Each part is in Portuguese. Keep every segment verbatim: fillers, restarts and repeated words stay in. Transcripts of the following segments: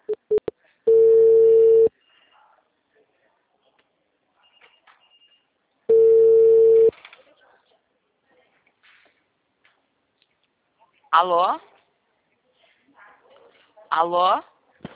Alô? Alô?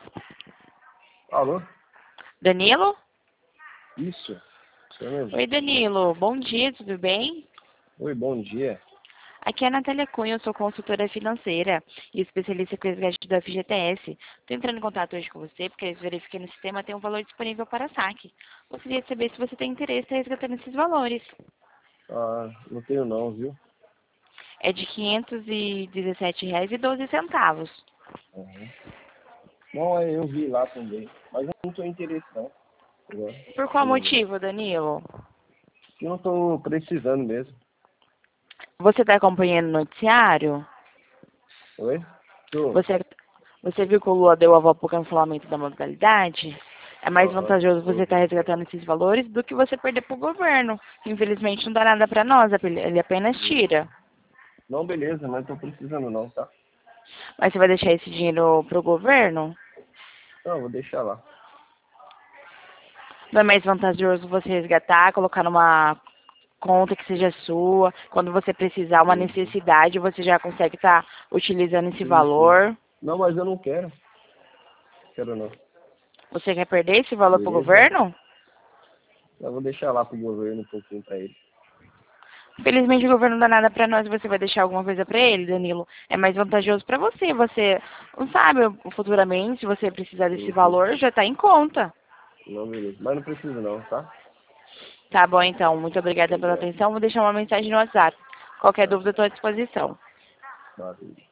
Alô? Danilo? Isso. Sou mesmo. Oi, Danilo. Bom dia, tudo bem? Oi, bom dia. Aqui é a Natália Cunha, eu sou consultora financeira e especialista com resgate do F G T S. Estou entrando em contato hoje com você porque eu verifiquei no sistema tem um valor disponível para saque. Gostaria de saber se você tem interesse em resgatar esses valores. Ah, não tenho não, viu? É de quinhentos e dezessete reais e doze centavos. Uhum. Não, é, eu vi lá também. Mas eu não tô interessado. Agora. Por qual Hum. motivo, Danilo? Eu não tô precisando mesmo. Você está acompanhando o noticiário? Oi? Tô. Você, você viu que o Lula deu a volta para o cancelamento da modalidade? É mais Aham. vantajoso você Eu estar vi. resgatando esses valores do que você perder para o governo. Infelizmente não dá nada para nós, ele apenas tira. Não, beleza, não tô precisando não, tá? Mas você vai deixar esse dinheiro para o governo? Não, vou deixar lá. Não é mais vantajoso você resgatar, colocar numa conta que seja sua, quando você precisar, uma Sim, sim. necessidade, você já consegue estar utilizando esse Sim, sim. valor. Não, mas eu não quero. Quero não. Você quer perder esse valor para o Beleza? governo? Eu vou deixar lá pro governo um pouquinho pra ele. Infelizmente o governo não dá nada pra nós, você vai deixar alguma coisa pra ele, Danilo. É mais vantajoso pra você. Você não sabe futuramente, se você precisar desse Sim, sim. valor, já tá em conta. Não, beleza. Mas não preciso não, tá? Tá bom, então. Muito obrigada pela Obrigado. atenção. Vou deixar uma mensagem no WhatsApp. Qualquer Tá. dúvida, estou à disposição. Maravilha.